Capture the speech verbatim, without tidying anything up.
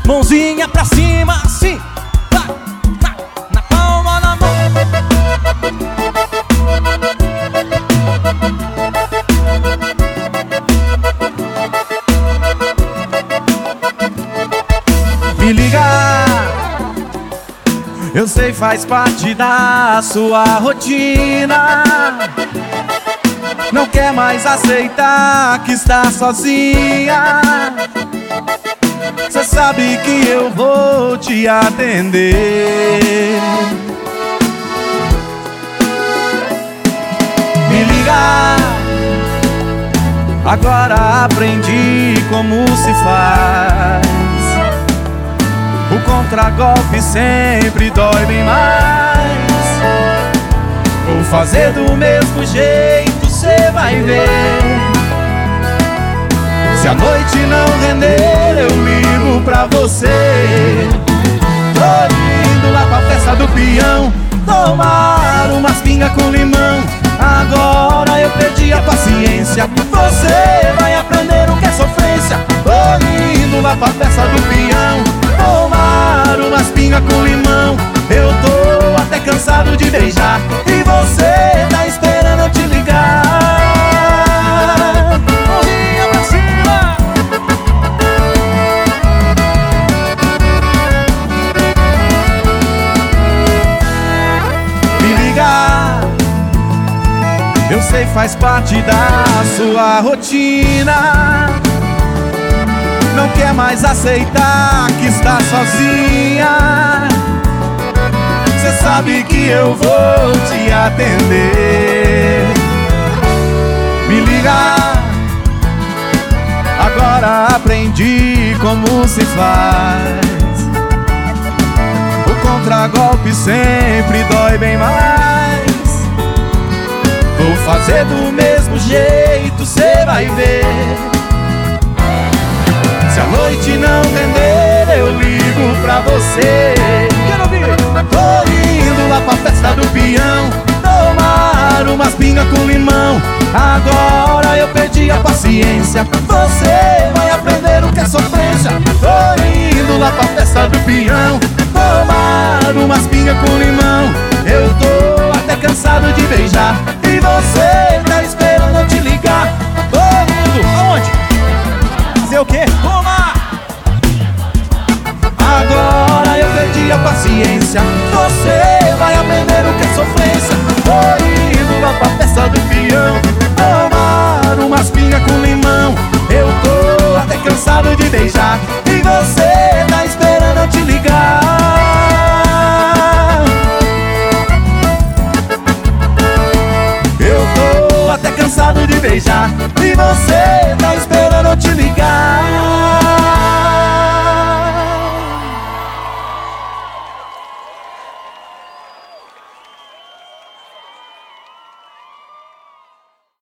Mãozinha pra cima, assim, vai, na, na palma da mão. Me liga, eu sei faz parte da sua rotina. Não quer mais aceitar que está sozinha. Cê sabe que eu vou te atender. Me liga, agora aprendi como se faz. O contragolpe sempre dói bem mais. Vou fazer do mesmo jeito, cê vai ver. Se a noite não render, eu ligo pra você. Tô indo lá pra festa do peão, tomar umas pingas com limão. Agora eu perdi a paciência, você vai aprender o que é sofrência. Tô indo lá pra festa do peão, tomar umas pingas com limão. Eu tô até cansado de beijar e você tá esperando eu te ligar. Mãozinha pra cima. Me liga, eu sei faz parte da sua rotina. Não quer mais aceitar que está sozinha. Cê sabe que eu vou te atender. Me liga, agora aprendi como se faz. O contragolpe sempre dói bem mais. Vou fazer do mesmo jeito, cê vai ver. Se a noite não render, eu ligo pra você. Quero ouvir. Tô indo lá pra festa do peão, tomar umas pingas com limão. Agora eu perdi a paciência, você vai aprender o que é sofrência. Tô indo lá pra festa do peão, tomar umas pingas com limão. Eu tô até cansado de beijar e você tá esperando eu te ligar. Tô indo, aonde? Fazer o quê? Toma! Agora eu perdi a paciência, você vai aprender o que é sofrência. Tô indo lá pra festa do peão, tomar umas pingas com limão. Eu tô até cansado de beijar e você tá esperando eu te ligar. Eu tô até cansado de beijar e você tá esperando eu te ligar.